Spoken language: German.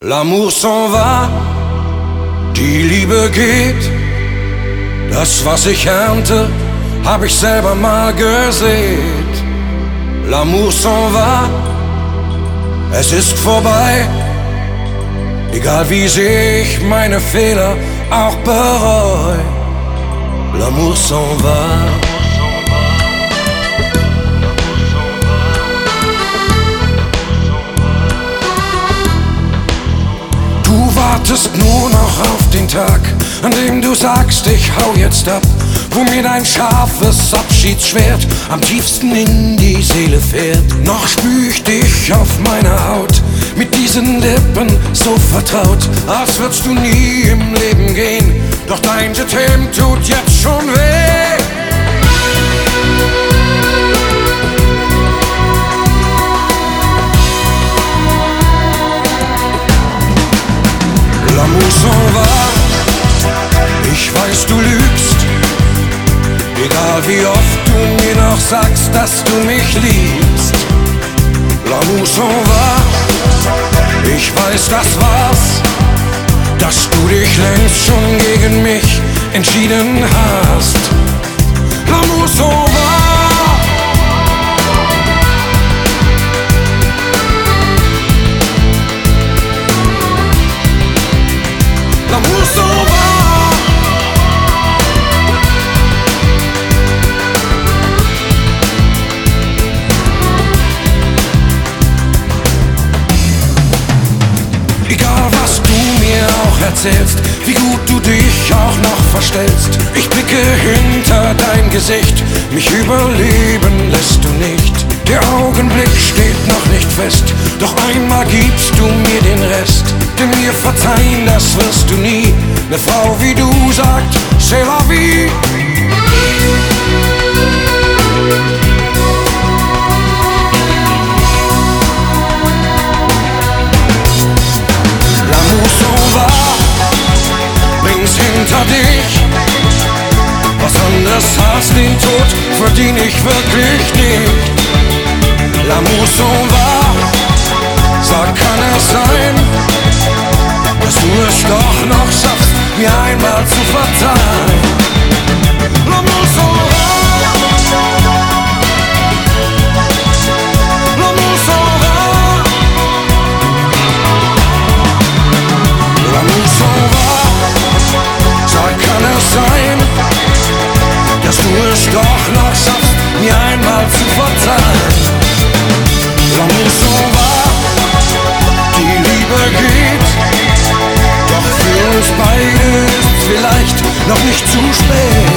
L'amour s'en va, die Liebe geht. Das, was ich ernte, hab ich selber mal gesät. L'amour s'en va, es ist vorbei. Egal wie sehr ich meine Fehler auch bereu. L'amour s'en va. Du wartest nur noch auf den Tag, an dem du sagst, ich hau jetzt ab, wo mir dein scharfes Abschiedsschwert am tiefsten in die Seele fährt. Noch spür ich dich auf meiner Haut, mit diesen Lippen so vertraut, als würdest du nie im Leben gehen, doch dein Jetem tut jetzt schon weh. L'amour s'en va, ich weiß, du lügst, egal wie oft du mir noch sagst, dass du mich liebst. L'amour s'en va, ich weiß, das war's, dass du dich längst schon gegen mich entschieden hast. L'amour s'en va. L'amour s'en va. Egal was du mir auch erzählst, wie gut du dich auch noch verstellst, ich blicke hinter dein Gesicht, mich überleben lässt du nicht. Der Augenblick steht noch nicht fest, doch einmal gibst du mir den Rest. Denn mir verzeihen, das wirst du nie. Ne Frau wie du sagt, c'est la vie. L'amour s'en va, bring's hinter dich. Was anderes als den Tod verdien ich wirklich nicht. L'amour s'en va, sag, kann es sein, dass du es doch noch schaffst, mir einmal zu verzeihen. L'amour s'en va, l'amour s'en va, l'amour s'en va, sag, kann es sein, dass du es doch noch schaffst, mir einmal zu verzeihen. L'amour s'en va, die Liebe geht, doch für uns beide ist vielleicht noch nicht zu spät.